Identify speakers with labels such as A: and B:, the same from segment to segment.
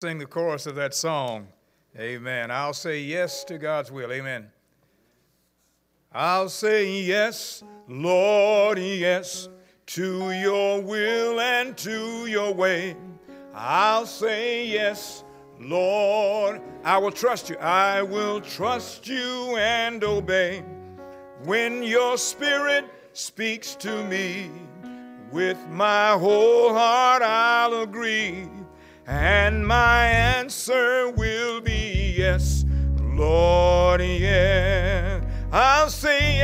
A: Sing the chorus of that song. Amen. I'll say yes to God's will. Amen. I'll say yes, Lord, yes, to your will and to your way. I'll say yes, Lord. I will trust you. I will trust you and obey. When your spirit speaks to me, with my whole heart I'll agree. And my answer will be yes, Lord, yes. I'll say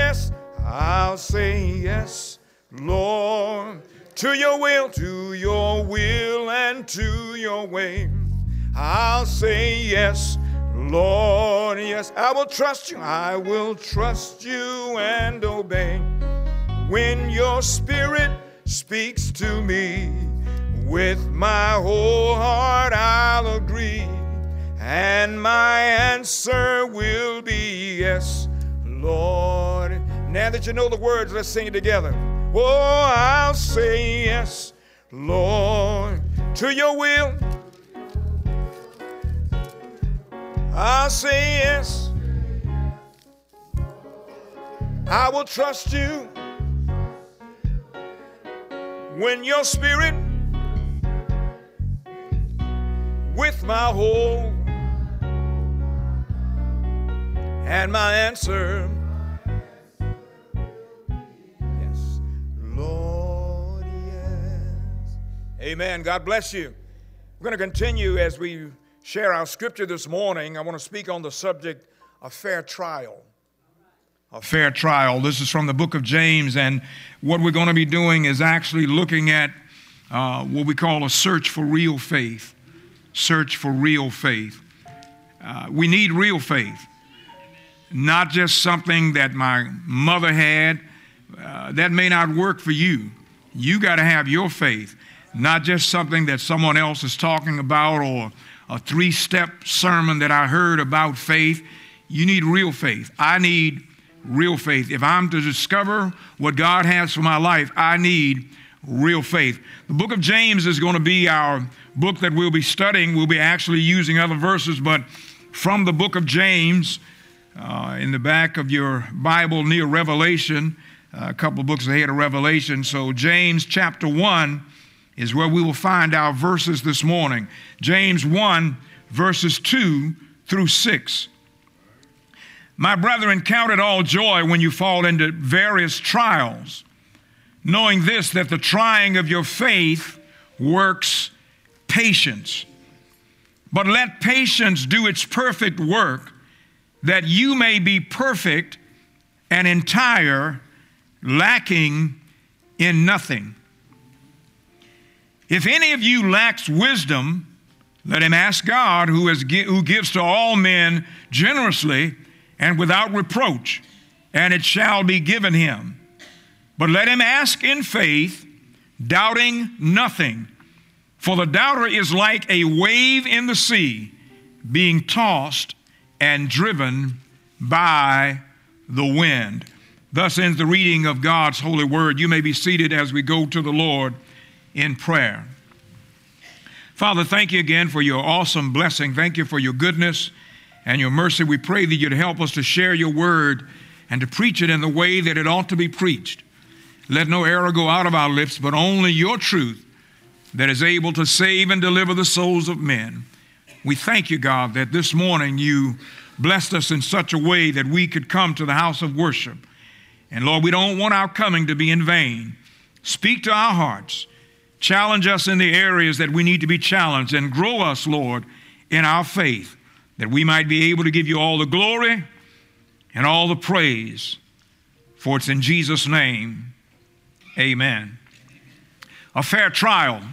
A: yes, Lord, to your will and to your way. I'll say yes, Lord, yes. I will trust you and obey. When your spirit speaks to me, with my whole heart I'll agree, and my answer will be yes, Lord. Now that you know the words, let's sing it together. Oh, I'll say yes, Lord, to your will. I'll say yes. I will trust you. When your spirit, with my whole, and my answer, yes, Lord, yes. Amen. God bless you. We're going to continue as we share our scripture this morning. I want to speak on the subject of fair trial. A fair trial. This is from the book of James, and what we're going to be doing is actually looking at what we call a search for real faith. Search for real faith. We need real faith, not just something that my mother had. That may not work for you. You got to have your faith, not just something that someone else is talking about or a 3-step sermon that I heard about faith. You need real faith. I need real faith. If I'm to discover what God has for my life, I need real faith. The book of James is going to be our book that we'll be studying. We'll be actually using other verses, but from the book of James, in the back of your Bible near Revelation, a couple of books ahead of Revelation. So James chapter 1 is where we will find our verses this morning. James 1, verses 2 through 6. My brethren, count it all joy when you fall into various trials, knowing this, that the trying of your faith works patience. But let patience do its perfect work, that you may be perfect and entire, lacking in nothing. If any of you lacks wisdom, let him ask God, who gives to all men generously and without reproach, and it shall be given him. But let him ask in faith, doubting nothing. For the doubter is like a wave in the sea, being tossed and driven by the wind. Thus ends the reading of God's holy word. You may be seated as we go to the Lord in prayer. Father, thank you again for your awesome blessing. Thank you for your goodness and your mercy. We pray that you'd help us to share your word and to preach it in the way that it ought to be preached. Let no error go out of our lips, but only your truth that is able to save and deliver the souls of men. We thank you, God, that this morning you blessed us in such a way that we could come to the house of worship. And Lord, we don't want our coming to be in vain. Speak to our hearts. Challenge us in the areas that we need to be challenged, and grow us, Lord, in our faith, that we might be able to give you all the glory and all the praise. For it's in Jesus' name, amen. A fair trial.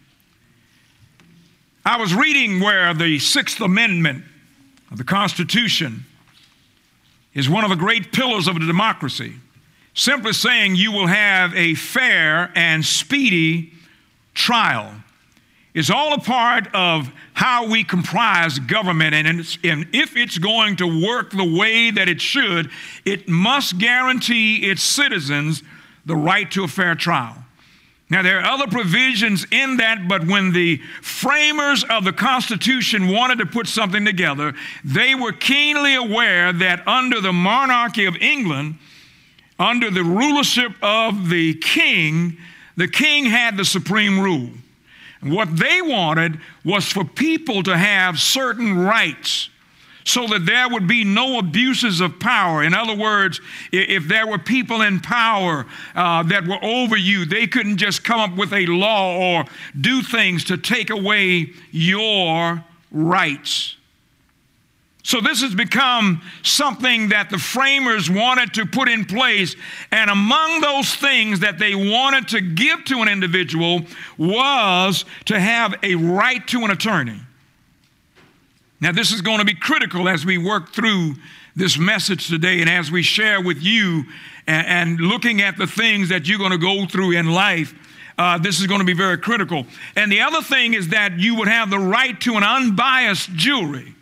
A: I was reading where the Sixth Amendment of the Constitution is one of the great pillars of the democracy, simply saying you will have a fair and speedy trial. It's all a part of how we comprise government, and if it's going to work the way that it should, it must guarantee its citizens the right to a fair trial. Now, there are other provisions in that, but when the framers of the Constitution wanted to put something together, they were keenly aware that under the monarchy of England, under the rulership of the king had the supreme rule. And what they wanted was for people to have certain rights, so that there would be no abuses of power. In other words, if there were people in power that were over you, they couldn't just come up with a law or do things to take away your rights. So this has become something that the framers wanted to put in place, and among those things that they wanted to give to an individual was to have a right to an attorney. Now, this is going to be critical as we work through this message today and as we share with you and looking at the things that you're going to go through in life. This is going to be very critical. And the other thing is that you would have the right to an unbiased jury.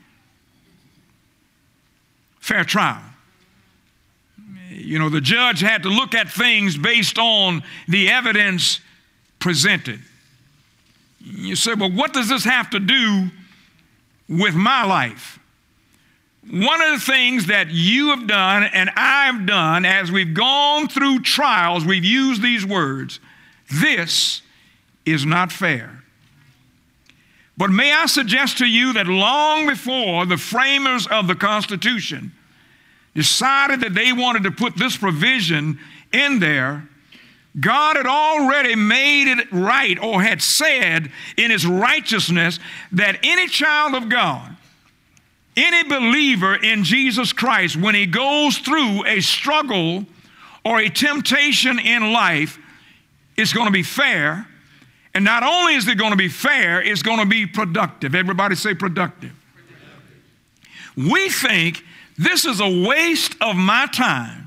A: Fair trial. You know, the judge had to look at things based on the evidence presented. You say, well, what does this have to do with my life? One of the things that you have done and I've done as we've gone through trials, we've used these words: this is not fair. But may I suggest to you that long before the framers of the Constitution decided that they wanted to put this provision in there, God had already made it right, or had said in his righteousness, that any child of God, any believer in Jesus Christ, when he goes through a struggle or a temptation in life, it's going to be fair. And not only is it going to be fair, it's going to be productive. Everybody say productive. We think this is a waste of my time.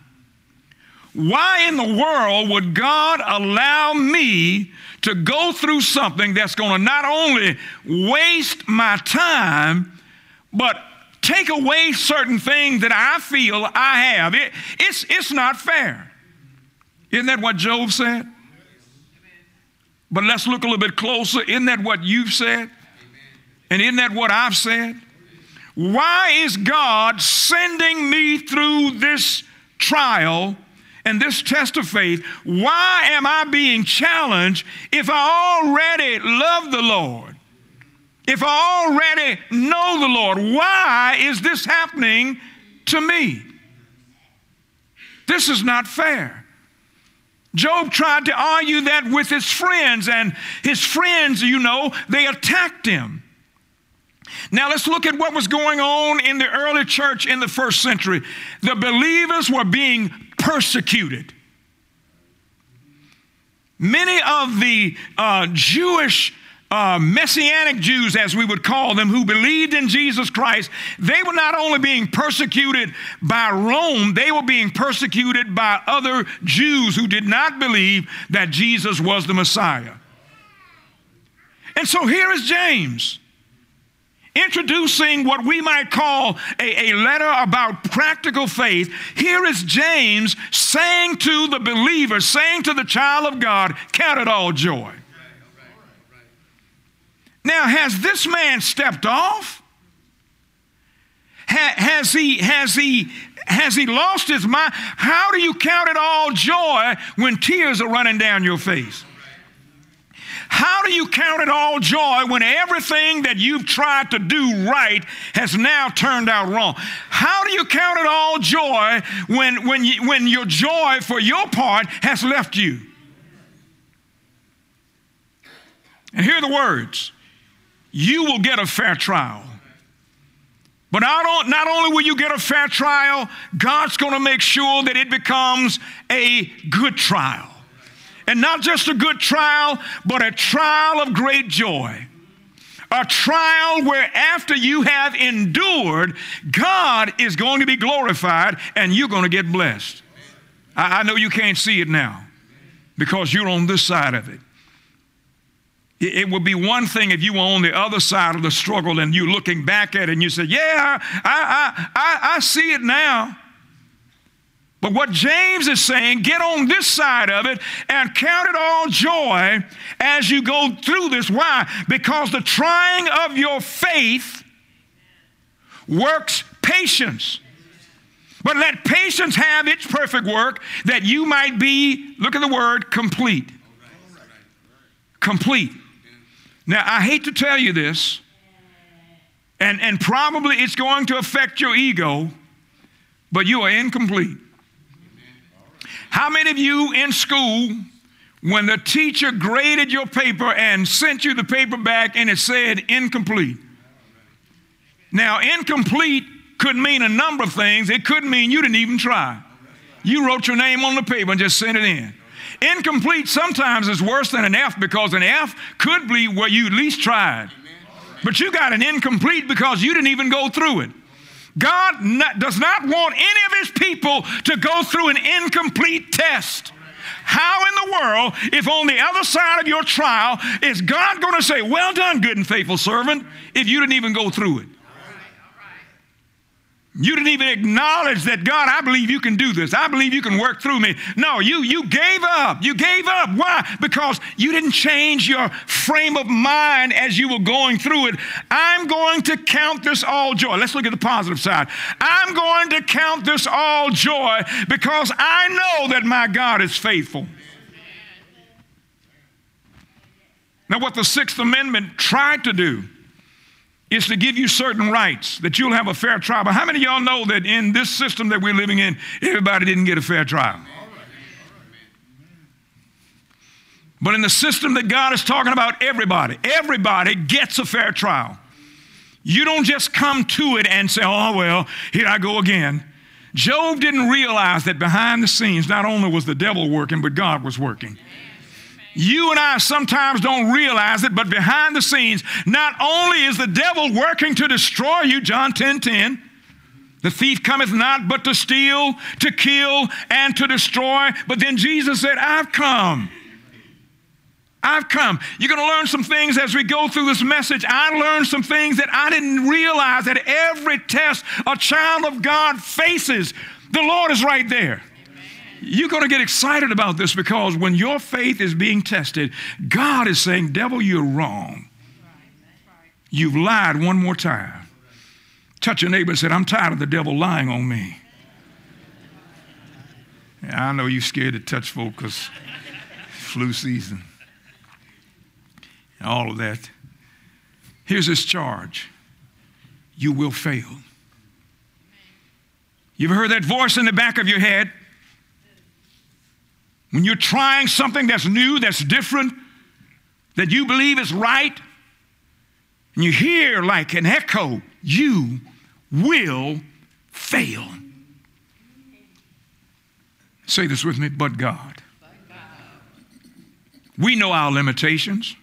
A: Why in the world would God allow me to go through something that's going to not only waste my time, but take away certain things that I feel I have? It's not fair. Isn't that what Job said? But let's look a little bit closer. Isn't that what you've said? And isn't that what I've said? Why is God sending me through this trial and this test of faith? Why am I being challenged if I already love the Lord? If I already know the Lord, why is this happening to me? This is not fair. Job tried to argue that with his friends, and his friends, you know, they attacked him. Now let's look at what was going on in the early church in the first century. The believers were being persecuted. Many of the Jewish Messianic Jews, as we would call them, who believed in Jesus Christ, they were not only being persecuted by Rome, they were being persecuted by other Jews who did not believe that Jesus was the Messiah. And so here is James, introducing what we might call a letter about practical faith. Here is James saying to the believer, saying to the child of God, count it all joy. Now, has this man stepped off? Has he lost his mind? How do you count it all joy when tears are running down your face? How do you count it all joy when everything that you've tried to do right has now turned out wrong? How do you count it all joy when your joy for your part has left you? And here are the words: you will get a fair trial. But not only will you get a fair trial, God's going to make sure that it becomes a good trial. And not just a good trial, but a trial of great joy. A trial where after you have endured, God is going to be glorified and you're going to get blessed. I know you can't see it now because you're on this side of it. It would be one thing if you were on the other side of the struggle and you're looking back at it and you say, yeah, I see it now. But what James is saying, get on this side of it and count it all joy as you go through this. Why? Because the trying of your faith works patience. But let patience have its perfect work, that you might be, look at the word, complete. Complete. Now, I hate to tell you this, and probably it's going to affect your ego, but you are incomplete. How many of you in school, when the teacher graded your paper and sent you the paper back and it said incomplete? Now, incomplete could mean a number of things. It could mean you didn't even try. You wrote your name on the paper and just sent it in. Incomplete sometimes is worse than an F, because an F could be where you at least tried. But you got an incomplete because you didn't even go through it. God does not want any of his people to go through an incomplete test. How in the world, if on the other side of your trial, is God going to say, well done, good and faithful servant, if you didn't even go through it? You didn't even acknowledge that, God, I believe you can do this. I believe you can work through me. No, you gave up. You gave up. Why? Because you didn't change your frame of mind as you were going through it. I'm going to count this all joy. Let's look at the positive side. I'm going to count this all joy because I know that my God is faithful. Now, what the Sixth Amendment tried to do is to give you certain rights, that you'll have a fair trial. But how many of y'all know that in this system that we're living in, everybody didn't get a fair trial? But in the system that God is talking about, everybody gets a fair trial. You don't just come to it and say, oh, well, here I go again. Job didn't realize that behind the scenes, not only was the devil working, but God was working. You and I sometimes don't realize it, but behind the scenes, not only is the devil working to destroy you, John 10:10, the thief cometh not but to steal, to kill, and to destroy. But then Jesus said, I've come. I've come. You're going to learn some things as we go through this message. I learned some things that I didn't realize, that every test a child of God faces, the Lord is right there. You're going to get excited about this, because when your faith is being tested, God is saying, devil, you're wrong. You've lied one more time. Touch your neighbor and say, I'm tired of the devil lying on me. Yeah, I know you're scared to touch folk because flu season and all of that. Here's his charge. You will fail. You ever heard that voice in the back of your head? When you're trying something that's new, that's different, that you believe is right, and you hear like an echo, you will fail. Say this with me, but God. We know our limitations,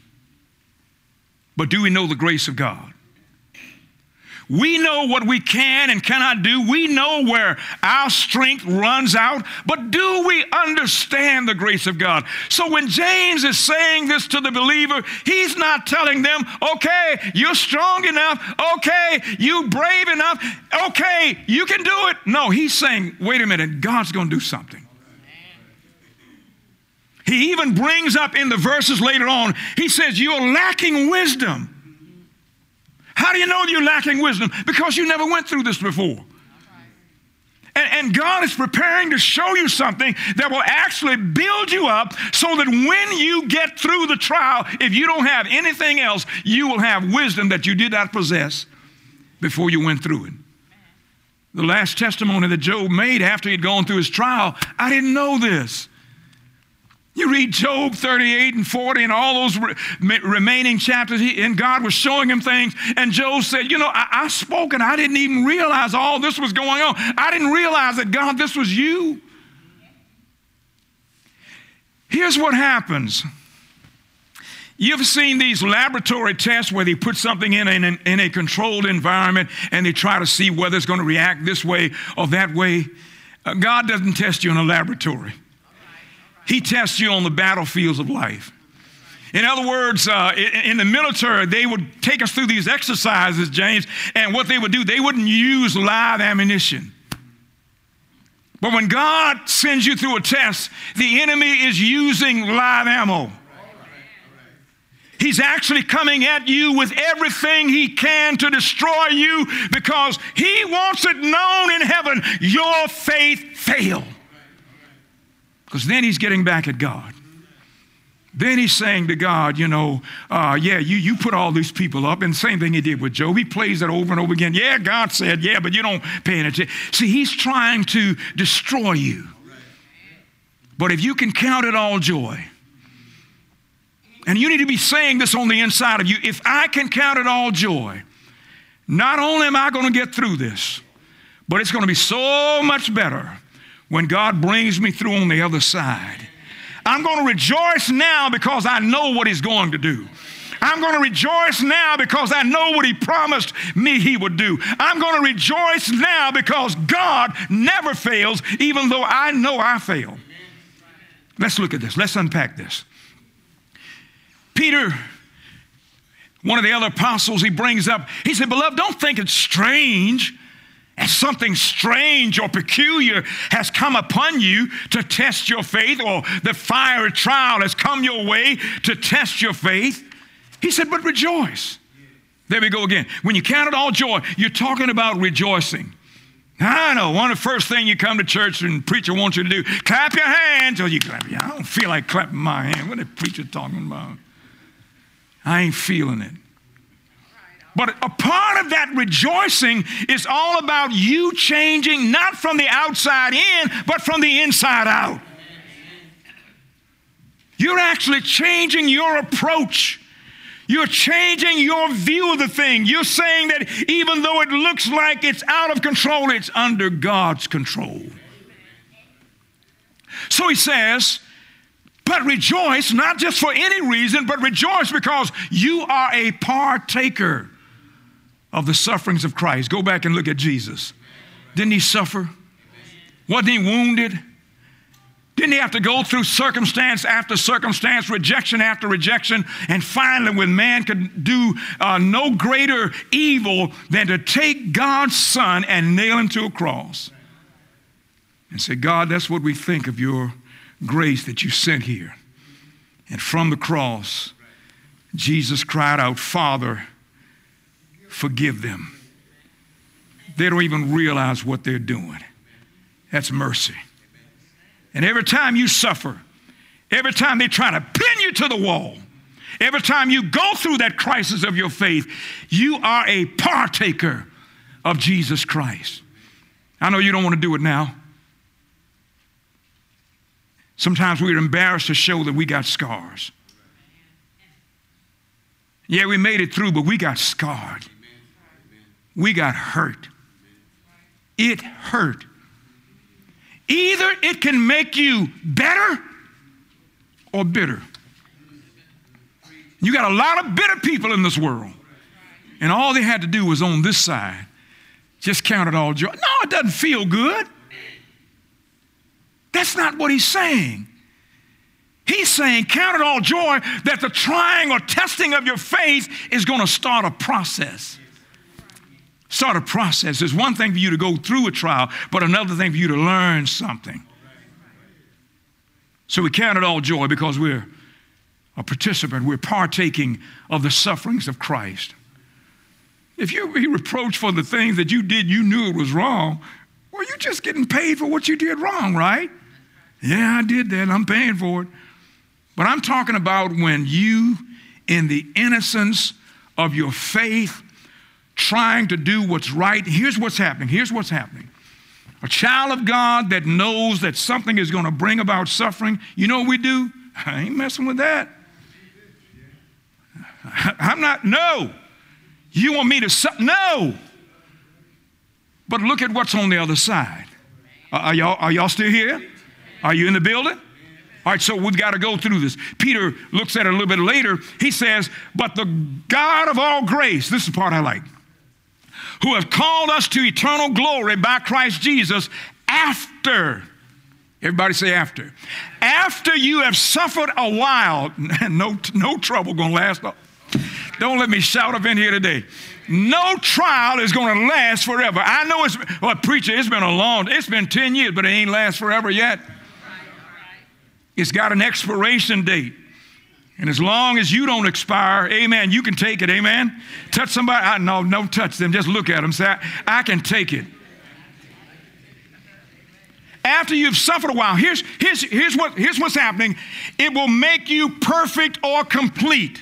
A: but do we know the grace of God? We know what we can and cannot do. We know where our strength runs out. But do we understand the grace of God? So when James is saying this to the believer, he's not telling them, okay, you're strong enough. Okay, you brave enough. Okay, you can do it. No, he's saying, wait a minute, God's going to do something. He even brings up in the verses later on, he says, you're lacking wisdom. How do you know you're lacking wisdom? Because you never went through this before. And God is preparing to show you something that will actually build you up so that when you get through the trial, if you don't have anything else, you will have wisdom that you did not possess before you went through it. The last testimony that Job made after he'd gone through his trial, I didn't know this. You read Job 38 and 40 and all those remaining chapters, and God was showing him things. And Job said, you know, I spoke and I didn't even realize all this was going on. I didn't realize that, God, this was you. Here's what happens. You've seen these laboratory tests where they put something in a controlled environment and they try to see whether it's going to react this way or that way. God doesn't test you in a laboratory. He tests you on the battlefields of life. In other words, in the military, they would take us through these exercises, James, and what they would do, they wouldn't use live ammunition. But when God sends you through a test, the enemy is using live ammo. He's actually coming at you with everything he can to destroy you because he wants it known in heaven, your faith failed. Because then he's getting back at God. Then he's saying to God, you put all these people up. And the same thing he did with Job. He plays it over and over again. Yeah, God said, yeah, but you don't pay attention. See, he's trying to destroy you. But if you can count it all joy, and you need to be saying this on the inside of you, if I can count it all joy, not only am I going to get through this, but it's going to be so much better when God brings me through on the other side. I'm going to rejoice now because I know what he's going to do. I'm going to rejoice now because I know what he promised me he would do. I'm going to rejoice now because God never fails, even though I know I fail. Let's look at this. Let's unpack this. Peter, one of the other apostles, he brings up, he said, beloved, don't think it's strange as something strange or peculiar has come upon you to test your faith, or the fiery trial has come your way to test your faith. He said, but rejoice. There we go again. When you count it all joy, you're talking about rejoicing. Now, I know one of the first things you come to church and preacher wants you to do, clap your hands. Or you clap. I don't feel like clapping my hand. What is the preacher talking about? I ain't feeling it. But a part of that rejoicing is all about you changing, not from the outside in, but from the inside out. You're actually changing your approach. You're changing your view of the thing. You're saying that even though it looks like it's out of control, it's under God's control. So he says, but rejoice, not just for any reason, but rejoice because you are a partaker of the sufferings of Christ. Go back and look at Jesus. Didn't he suffer? Wasn't he wounded? Didn't he have to go through circumstance after circumstance, rejection after rejection, and finally when man could do no greater evil than to take God's son and nail him to a cross and say, God, that's what we think of your grace that you sent here. And from the cross, Jesus cried out, Father, forgive them. They don't even realize what they're doing. That's mercy. And every time you suffer, every time they try to pin you to the wall, every time you go through that crisis of your faith, you are a partaker of Jesus Christ. I know you don't want to do it now. Sometimes we're embarrassed to show that we got scars. Yeah, we made it through, but we got scarred. We got hurt. It hurt. Either it can make you better or bitter. You got a lot of bitter people in this world. And all they had to do was on this side, just count it all joy. No, it doesn't feel good. That's not what he's saying. He's saying, count it all joy that the trying or testing of your faith is going to start a process. Start a process. There's one thing for you to go through a trial, but another thing for you to learn something. So we count it all joy because we're a participant. We're partaking of the sufferings of Christ. If you be reproached for the things that you did, you knew it was wrong, well, you're just getting paid for what you did wrong, right? Yeah, I did that. I'm paying for it. But I'm talking about when you, in the innocence of your faith, trying to do what's right. Here's what's happening. Here's what's happening. A child of God that knows that something is going to bring about suffering, you know what we do? I ain't messing with that. I'm not, no. You want me to, no. But look at what's on the other side. Are y'all still here? Are you in the building? All right, so we've got to go through this. Peter looks at it a little bit later. He says, but the God of all grace, this is the part I like, who have called us to eternal glory by Christ Jesus after, everybody say after you have suffered a while, no trouble going to last. Don't let me shout up in here today. No trial is going to last forever. I know preacher, it's been 10 years, but it ain't last forever yet. It's got an expiration date. And as long as you don't expire, amen, you can take it, amen. Touch somebody, no, touch them, just look at them, say, I can take it. After you've suffered a while, here's what's happening. It will make you perfect or complete.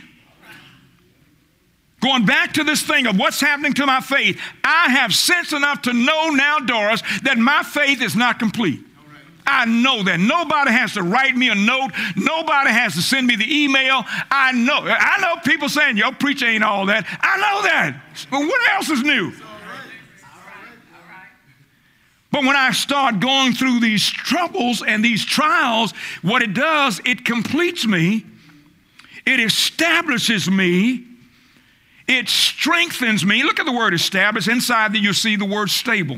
A: Going back to this thing of what's happening to my faith, I have sense enough to know now, Doris, that my faith is not complete. I know that. Nobody has to write me a note. Nobody has to send me the email. I know people saying, your preacher ain't all that. I know that. But what else is new? But when I start going through these troubles and these trials, what it does, it completes me. It establishes me. It strengthens me. Look at the word establish. Inside there you see the word stable.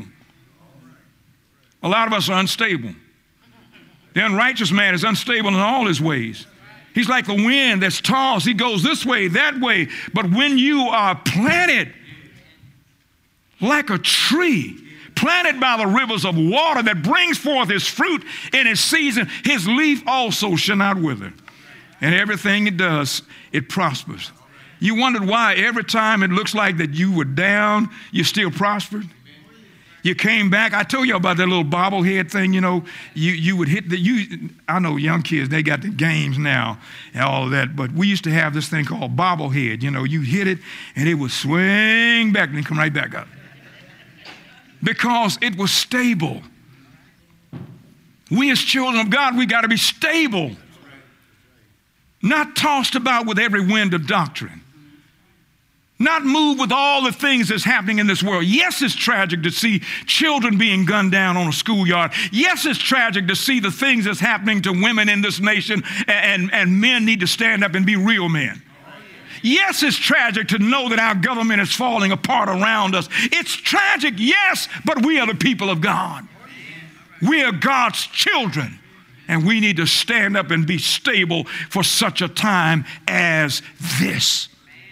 A: A lot of us are unstable. The unrighteous man is unstable in all his ways. He's like the wind that's tossed. He goes this way, that way. But when you are planted like a tree, planted by the rivers of water that brings forth his fruit in his season, his leaf also shall not wither. And everything it does, it prospers. You wondered why every time it looks like that you were down, you still prospered? You came back. I told you about that little bobblehead thing, you would hit I know young kids, they got the games now and all of that, but we used to have this thing called bobblehead. You hit it and it would swing back and then come right back up. Because it was stable. We as children of God, we got to be stable. Not tossed about with every wind of doctrine. Not moved with all the things that's happening in this world. Yes, it's tragic to see children being gunned down on a schoolyard. Yes, it's tragic to see the things that's happening to women in this nation, and men need to stand up and be real men. Yes, it's tragic to know that our government is falling apart around us. It's tragic, yes, but we are the people of God. We are God's children, and we need to stand up and be stable for such a time as this.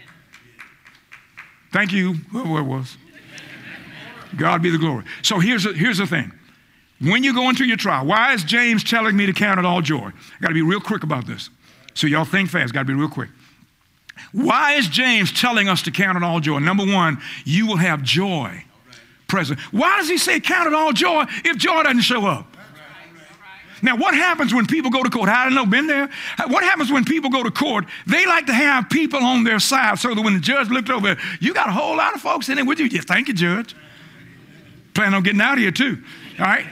A: Thank you, whoever it was. God be the glory. So here's the thing. When you go into your trial, why is James telling me to count it all joy? I got to be real quick about this. So y'all think fast. Got to be real quick. Why is James telling us to count it all joy? Number one, you will have joy present. Why does he say count it all joy if joy doesn't show up? Now, what happens when people go to court? I don't know, been there. What happens when people go to court? They like to have people on their side so that when the judge looked over, you got a whole lot of folks in there with you. Yeah, thank you, Judge. Plan on getting out of here too. All right.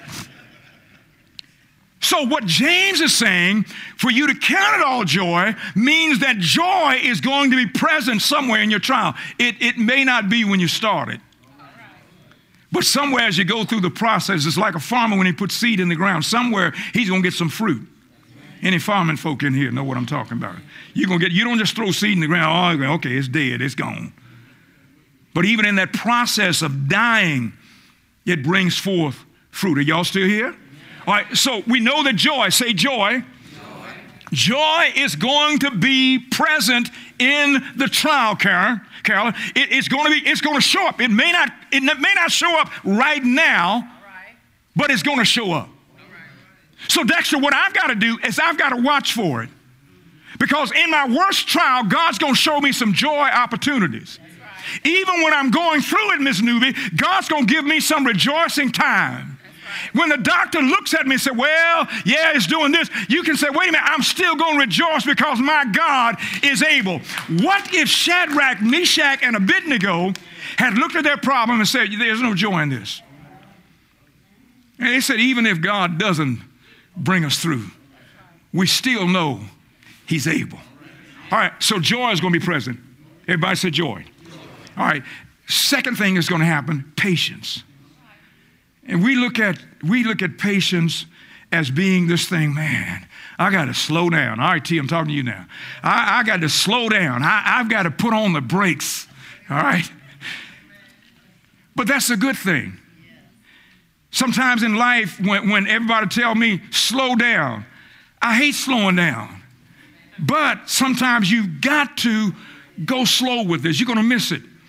A: So what James is saying, for you to count it all joy, means that joy is going to be present somewhere in your trial. It may not be when you start it. But somewhere as you go through the process, it's like a farmer when he puts seed in the ground. Somewhere he's going to get some fruit. Any farming folk in here know what I'm talking about. You don't just throw seed in the ground, oh, okay, it's dead, it's gone. But even in that process of dying, it brings forth fruit. Are y'all still here? All right, so we know that joy, say joy. Joy is going to be present in the trial, Carolyn. It's going to show up. It may not show up right now, but it's going to show up. So Dexter, what I've got to do is I've got to watch for it. Because in my worst trial, God's going to show me some joy opportunities. Even when I'm going through it, Miss Newby, God's going to give me some rejoicing time. When the doctor looks at me and says, well, yeah, it's doing this, you can say, wait a minute, I'm still going to rejoice because my God is able. What if Shadrach, Meshach, and Abednego had looked at their problem and said, there's no joy in this? And they said, even if God doesn't bring us through, we still know he's able. All right, so joy is going to be present. Everybody say joy. All right, second thing is going to happen, patience. And we look at patience as being this thing, man, I got to slow down. All right, T, I'm talking to you now. I got to slow down. I've got to put on the brakes. All right? But that's a good thing. Sometimes in life, when everybody tell me, slow down, I hate slowing down. But sometimes you've got to go slow with this. You're going to miss it.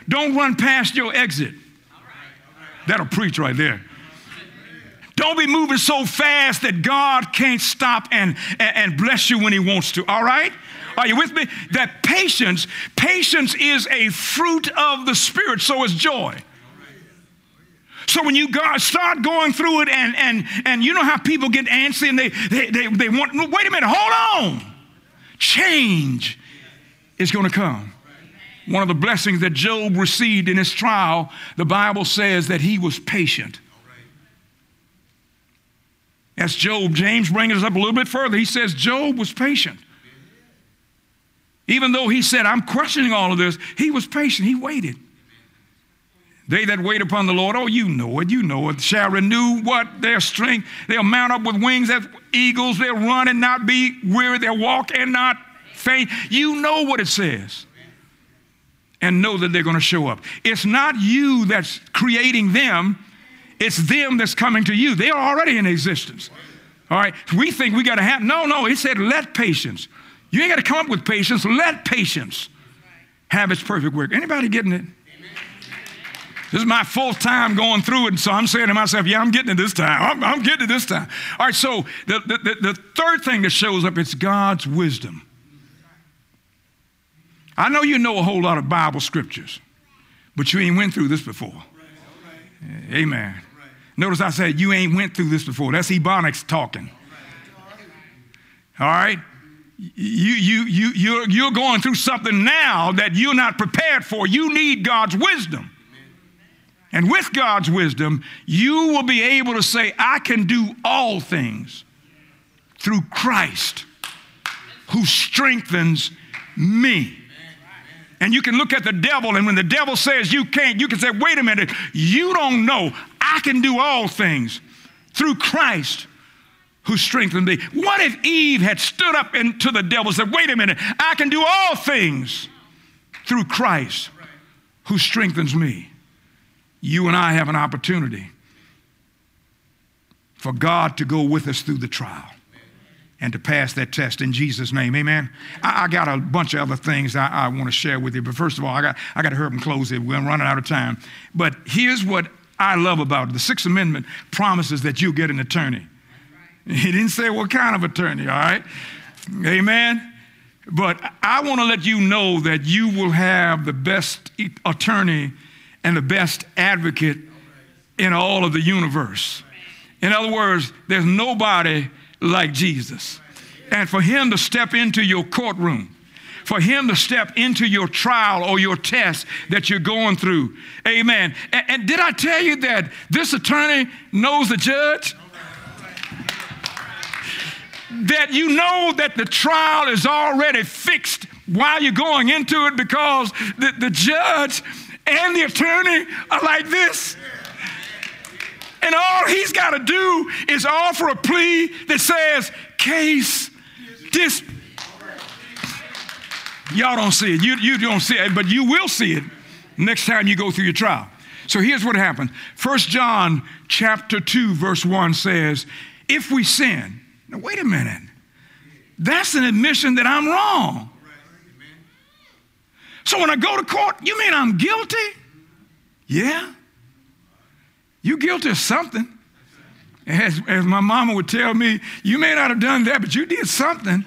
B: Don't run past your exit. That'll preach right there. Don't be moving so fast that God can't stop and bless you when he wants to, all right? Are you with me? That patience is a fruit of the Spirit, so is joy. So when you start going through it and you know how people get antsy and they want, wait a minute, hold on. Change is going to come. One of the blessings that Job received in his trial, the Bible says that he was patient. As Job, James brings us up a little bit further. He says Job was patient. Even though he said, I'm questioning all of this, he was patient. He waited. They that wait upon the Lord, oh, you know it, shall renew what? Their strength. They'll mount up with wings as eagles. They'll run and not be weary. They'll walk and not faint. You know what it says. And know that they're going to show up. It's not you that's creating them. It's them that's coming to you. They are already in existence. All right. We think we got to have. No. He said, let patience. You ain't got to come up with patience. Let patience have its perfect work. Anybody getting it? This is my fourth time going through it, and so I'm saying to myself, yeah, I'm getting it this time. I'm getting it this time. All right, so the third thing that shows up, it's God's wisdom. I know you know a whole lot of Bible scriptures, but you ain't went through this before. Amen. Notice I said you ain't went through this before. That's Ebonics talking. All right? You're going through something now that you're not prepared for. You need God's wisdom. And with God's wisdom, you will be able to say, I can do all things through Christ who strengthens me. And you can look at the devil, and when the devil says you can't, you can say, wait a minute, you don't know. I can do all things through Christ who strengthened me. What if Eve had stood up to the devil and said, wait a minute, I can do all things through Christ who strengthens me? You and I have an opportunity for God to go with us through the trial and to pass that test in Jesus' name. Amen. I got a bunch of other things I want to share with you. But first of all, I got to hurry up and close it. We're running out of time. But here's what I love about it. The Sixth Amendment promises that you'll get an attorney. He didn't say what kind of attorney, all right? Amen. But I want to let you know that you will have the best attorney and the best advocate in all of the universe. In other words, there's nobody like Jesus. And for him to step into your courtroom, for him to step into your trial or your test that you're going through. Amen. And did I tell you that this attorney knows the judge? That you know that the trial is already fixed while you're going into it because the judge and the attorney are like this. And all he's got to do is offer a plea that says, case dismissed. Y'all don't see it. You don't see it, but you will see it next time you go through your trial. So here's what happened. 1 John chapter 2, verse 1 says, if we sin. Now, wait a minute. That's an admission that I'm wrong. So when I go to court, you mean I'm guilty? Yeah. You guilty of something. As my mama would tell me, you may not have done that, but you did something.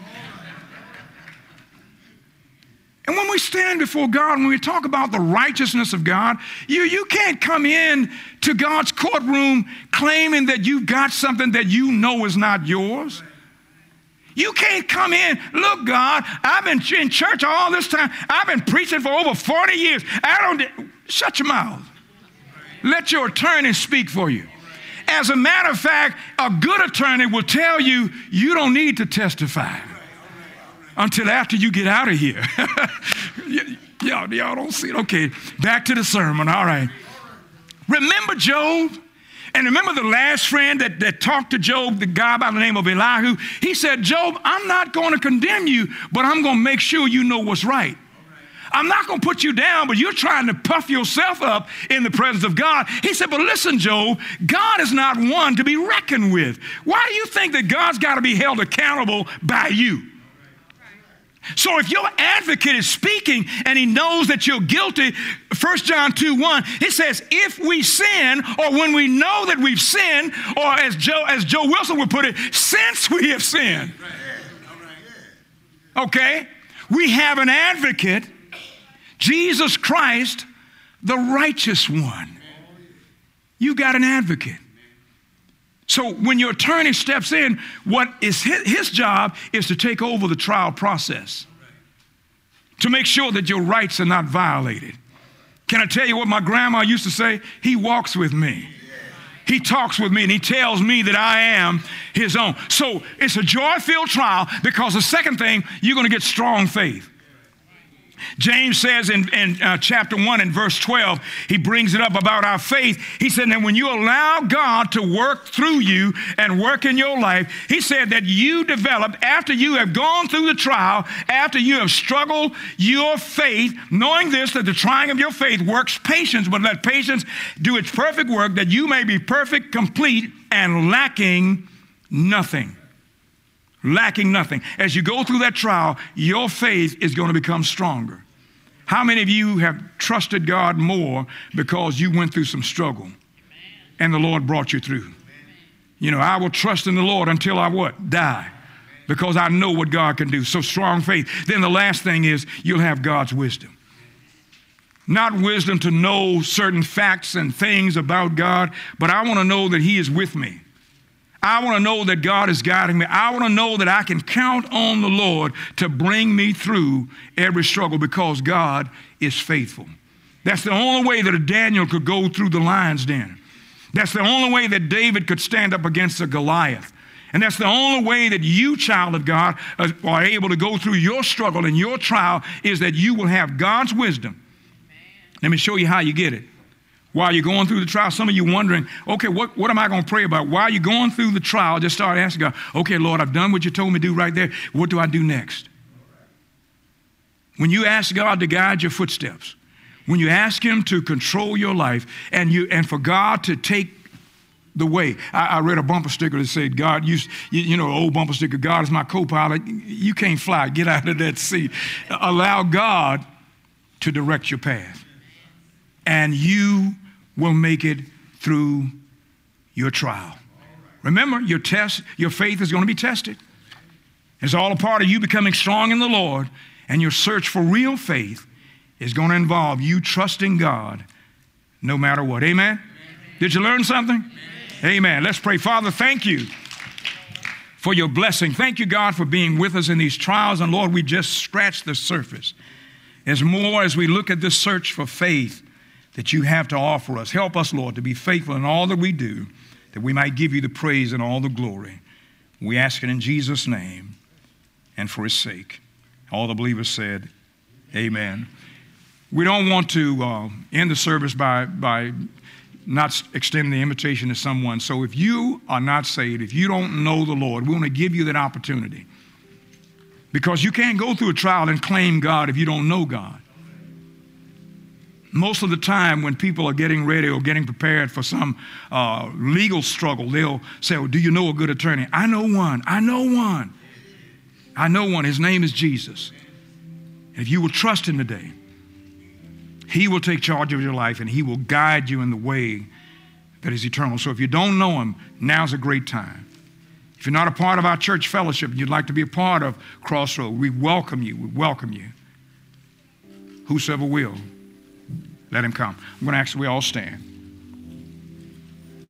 B: And when we stand before God, when we talk about the righteousness of God, you can't come in to God's courtroom claiming that you've got something that you know is not yours. You can't come in, look, God, I've been in church all this time. I've been preaching for over 40 years. Shut your mouth. Let your attorney speak for you. As a matter of fact, a good attorney will tell you, you don't need to testify until after you get out of here. Y'all don't see it. Okay, back to the sermon. All right. Remember Job? And remember the last friend that talked to Job, the guy by the name of Elihu? He said, Job, I'm not going to condemn you, but I'm going to make sure you know what's right. I'm not going to put you down, but you're trying to puff yourself up in the presence of God. He said, but listen, Job, God is not one to be reckoned with. Why do you think that God's got to be held accountable by you? So if your advocate is speaking and he knows that you're guilty, 1 John 2:1, it says, if we sin, or when we know that we've sinned, or as Joe Wilson would put it, since we have sinned. Okay? We have an advocate, Jesus Christ, the righteous one. You got an advocate. So when your attorney steps in, what is his job is to take over the trial process, to make sure that your rights are not violated. Can I tell you what my grandma used to say? He walks with me. He talks with me, and he tells me that I am his own. So it's a joy-filled trial, because the second thing, you're going to get strong faith. James says in chapter 1 and verse 12, he brings it up about our faith. He said that when you allow God to work through you and work in your life, he said that you develop, after you have gone through the trial, after you have struggled your faith, knowing this, that the trying of your faith works patience, but let patience do its perfect work, that you may be perfect, complete, and lacking nothing. Lacking nothing. As you go through that trial, your faith is going to become stronger. How many of you have trusted God more because you went through some struggle and the Lord brought you through? You know, I will trust in the Lord until I what? Die. Because I know what God can do. So strong faith. Then the last thing is you'll have God's wisdom. Not wisdom to know certain facts and things about God, but I want to know that he is with me. I want to know that God is guiding me. I want to know that I can count on the Lord to bring me through every struggle, because God is faithful. That's the only way that a Daniel could go through the lion's den. That's the only way that David could stand up against a Goliath. And that's the only way that you, child of God, are able to go through your struggle and your trial, is that you will have God's wisdom. Let me show you how you get it. While you're going through the trial, some of you wondering, okay, what am I going to pray about? While you're going through the trial, just start asking God, okay, Lord, I've done what you told me to do right there. What do I do next? When you ask God to guide your footsteps, when you ask him to control your life, and for God to take the way. I read a bumper sticker that said, God, you know, old bumper sticker, God is my co-pilot. You can't fly. Get out of that seat. Allow God to direct your path, and you will make it through your trial. Remember, your faith is going to be tested. It's all a part of you becoming strong in the Lord, and your search for real faith is going to involve you trusting God no matter what. Amen? Did you learn something? Amen. Let's pray. Father, thank you for your blessing. Thank you, God, for being with us in these trials. And Lord, we just scratched the surface. As more as we look at this search for faith that you have to offer us. Help us, Lord, to be faithful in all that we do, that we might give you the praise and all the glory. We ask it in Jesus' name and for his sake. All the believers said, amen. We don't want to end the service by not extending the invitation to someone. So if you are not saved, if you don't know the Lord, we want to give you that opportunity. Because you can't go through a trial and claim God if you don't know God. Most of the time when people are getting ready or getting prepared for some legal struggle, they'll say, well, do you know a good attorney? I know one. I know one. I know one. His name is Jesus. And if you will trust him today, he will take charge of your life, and he will guide you in the way that is eternal. So if you don't know him, now's a great time. If you're not a part of our church fellowship and you'd like to be a part of Crossroad, we welcome you. We welcome you. Whosoever will, let him come. I'm going to ask that we all stand.